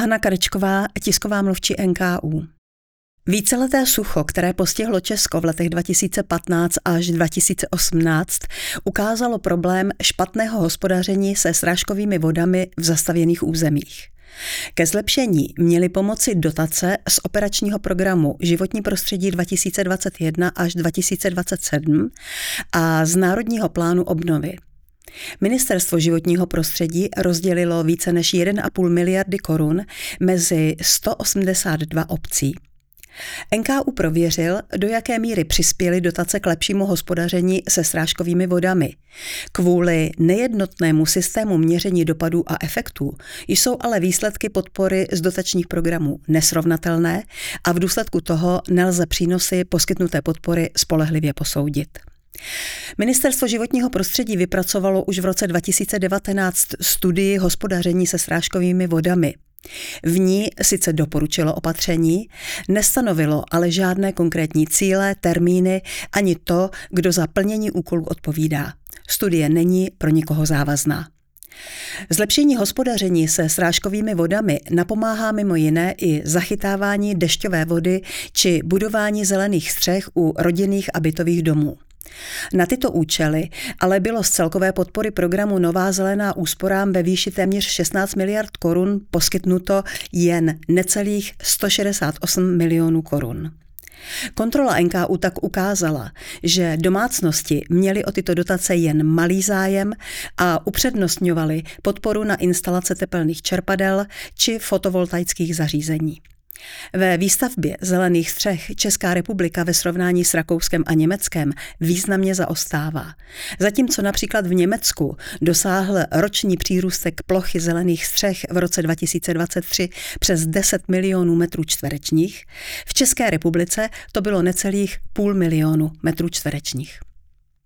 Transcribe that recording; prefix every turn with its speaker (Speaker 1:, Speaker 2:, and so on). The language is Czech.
Speaker 1: Hana Karečková, tisková mluvčí NKÚ. Víceleté sucho, které postihlo Česko v letech 2015 až 2018, ukázalo problém špatného hospodaření se srážkovými vodami v zastavěných územích. Ke zlepšení měly pomoci dotace z operačního programu Životní prostředí 2021 až 2027 a z Národního plánu obnovy. Ministerstvo životního prostředí rozdělilo více než 1,5 miliardy korun mezi 182 obcí. NKÚ prověřil, do jaké míry přispěly dotace k lepšímu hospodaření se srážkovými vodami. Kvůli nejednotnému systému měření dopadů a efektů jsou ale výsledky podpory z dotačních programů nesrovnatelné a v důsledku toho nelze přínosy poskytnuté podpory spolehlivě posoudit. Ministerstvo životního prostředí vypracovalo už v roce 2019 studii hospodaření se srážkovými vodami. V ní sice doporučilo opatření, nestanovilo ale žádné konkrétní cíle, termíny ani to, kdo za plnění úkolů odpovídá. Studie není pro nikoho závazná. Zlepšení hospodaření se srážkovými vodami napomáhá mimo jiné i zachytávání dešťové vody či budování zelených střech u rodinných a bytových domů. Na tyto účely ale bylo z celkové podpory programu Nová zelená úsporám ve výši téměř 16 miliard korun poskytnuto jen necelých 168 milionů korun. Kontrola NKÚ tak ukázala, že domácnosti měly o tyto dotace jen malý zájem a upřednostňovaly podporu na instalace tepelných čerpadel či fotovoltaických zařízení. Ve výstavbě zelených střech Česká republika ve srovnání s Rakouskem a Německem významně zaostává. Zatímco například v Německu dosáhl roční přírůstek plochy zelených střech v roce 2023 přes 10 milionů metrů čtverečních, v České republice to bylo necelých 0,5 milionu metrů čtverečních.